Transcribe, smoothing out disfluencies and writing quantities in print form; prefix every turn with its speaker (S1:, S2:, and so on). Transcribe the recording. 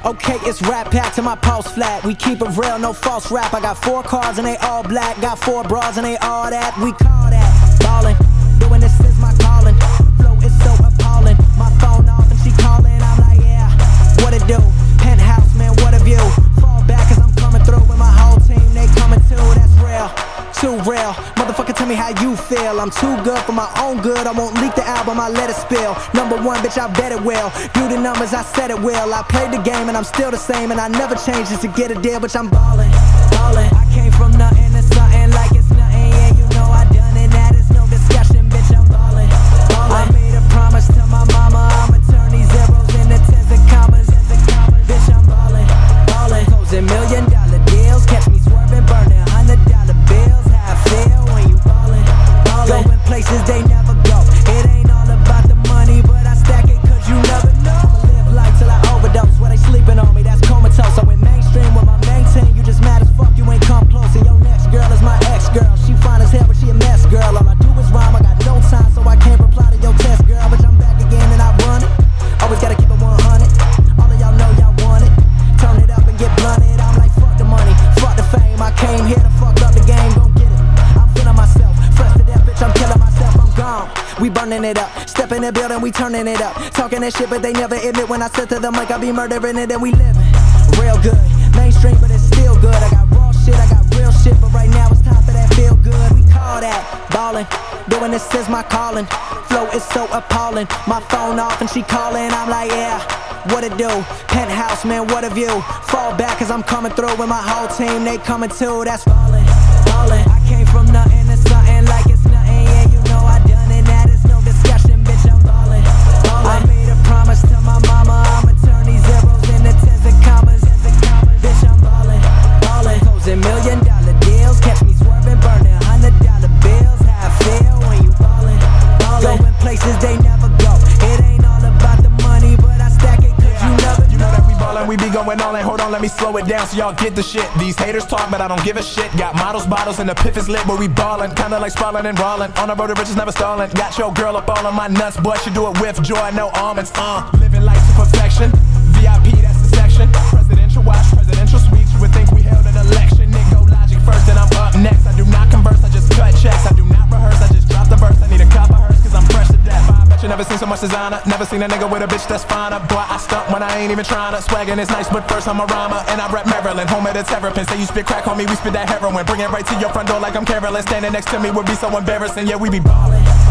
S1: Okay, it's rap packed to my pulse flat. We keep it real, no false rap. I got 4 cars and they all black. Got 4 bras and they all that. We call that ballin'. Doing this is my calling. Flow is so appalling. My phone off and she calling. I'm like, yeah, what it do? Penthouse, man, what a view. Fall back cause I'm coming through with my whole team. They coming too, that's real. Too real. Motherfucker, tell me how you feel. I'm too good for my own good. I won't leak the album, I let it spill. Number 1, bitch, I bet it will. Do the numbers, I said it will. I played the game and I'm still the same. And I never changed just to get a deal, bitch, I'm ballin', ballin'. I came from nothing to something like it's nothing. Yeah, you know I done it, that is no discussion, bitch, I'm ballin', ballin'. I made a promise to my mama, I'ma turn these zeros into tens and commas. Bitch, I'm ballin', ballin'. Closing $1 million deals, catch me swerving, burning $100 bills. How I feel when you ballin', ballin'. Going places they never go. It ain't all about the money, but I stack it cause you never know. I'ma live life till I overdose. Where they sleeping on me, that's comatose. I went mainstream with my main team. You just mad as fuck, you ain't come close. And your next girl is my ex-girl. She fine as hell, but she a mess, girl. All I do is rhyme, I got no time, so I can't reply to your test, girl. But I'm back again and I run it. Always gotta keep it 100. All of y'all know y'all want it. Turn it up and get blunted. I'm like, fuck the money, fuck the fame. I came here to fuck up the game, gon' get it. I'm feeling myself, fresh to death, bitch, I'm killing myself, I'm gone. We burning it up, step in the building, we turning it up. Talking that shit, but they never admit when I sit to them like I be murdering it and we living real good. Mainstream, but it's still good. I got raw shit, I got real shit, but right now it's time for that feel good. We call that ballin'. Doing this is my calling. Flow is so appalling. My phone off and she calling. I'm like, yeah, what it do? Penthouse, man, what a view. Fall back cause I'm coming through with my whole team. They coming too, that's ballin', ballin'. I came from nothing to something like it's nothing. Yeah, you know I done it, that is no discussion, bitch, I'm ballin', ballin'. I made a promise to my mama, I'ma turn these zeros into tens and commas. Bitch, I'm ballin', ballin'. Closing $1 million deals, catch me swerving, burning $100 bills. How I feel when you ballin', ballin'. Going places they never go. It ain't all about the money, but I stack it cause you never know.
S2: You know that we ballin', we be going all in. Hold on, let me slow it down so y'all get the shit. These haters talk, but I don't give a shit. Got models, bottles, and the piff is lit, but we ballin'. Kinda like sprawlin' and rollin'. On the road to riches, never stallin'. Got your girl up all on my nuts, boy, she do it with joy, no almonds. Living life to perfection. VIP, that's the section. Presidential watch, presidential suites. You would think we held an election. Nigga, logic first, then I'm up next. I do not converse, I just cut checks. I do not rehearse, I just drop the verse. I need a cup of hers, cause I'm fresh to death. I bet you never seen so much designer. Never seen a nigga with a bitch that's finer. Boy, I stunt when I ain't even tryna. Swaggin' is nice, but first I'm a rhymer. And I rap Maryland, home of the terrapin. Say you spit crack, homie, we spit that heroin. Bring it right to your front door like I'm Carolyn. Standing next to me would be so embarrassing. Yeah, we be ballin'.